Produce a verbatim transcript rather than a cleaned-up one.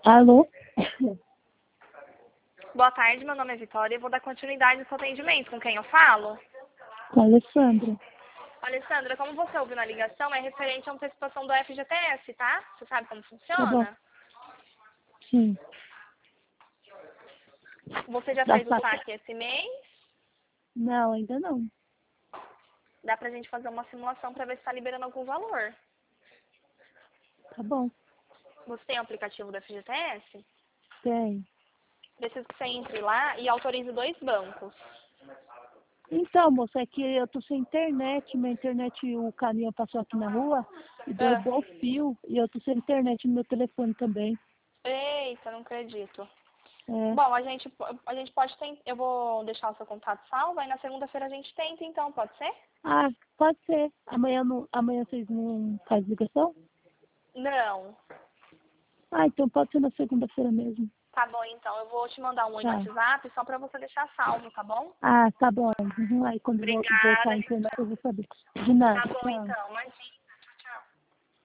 Alô? Boa tarde, meu nome é Vitória e vou dar continuidade ao seu atendimento. Com quem eu falo? Com a Alessandra. Alessandra, como você ouviu na ligação, é referente à antecipação do F G T S, tá? Você sabe como Tá bom. funciona? Sim. Você já Dá fez o pra... saque esse mês? Não, ainda não. Dá pra gente fazer uma simulação pra ver se tá liberando algum valor. Tá bom. Você tem o aplicativo do F G T S? Tem. Preciso que você entre lá e autorize dois bancos. Então, moça, é que eu tô sem internet. Minha internet, o caminhão passou aqui na rua e Ah. derrubou o fio. E eu tô sem internet no meu telefone também. Eita, não acredito. É. Bom, a gente, a gente pode tentar. Eu vou deixar o seu contato salvo, aí na segunda-feira a gente tenta, então, pode ser? Ah, pode ser. Amanhã, não... Amanhã vocês não fazem ligação? Não. Ah, então pode ser na segunda-feira mesmo. Tá bom, então. Eu vou te mandar um oi no Tá. WhatsApp só pra você deixar salvo, tá bom? Ah, tá bom. Uhum. Aí quando vo- voltar Obrigada. a internet eu vou saber. De nada. Tá bom, Tchau. então. Imagina.